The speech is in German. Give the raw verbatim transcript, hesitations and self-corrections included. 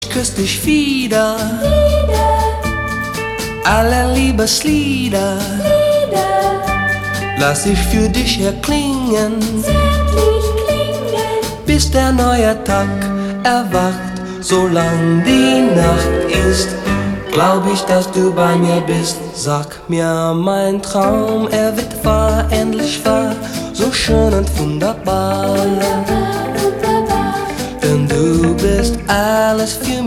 Ich küss dich wieder, alle Liebeslieder lass ich für dich erklingen, bis der neue Tag erwacht. Solang die Nacht ist, glaub ich, dass du bei mir bist. Sag mir, mein Traum, er wird wahr, endlich wahr, so schön und wunderbar. Denn du bist alles für mich.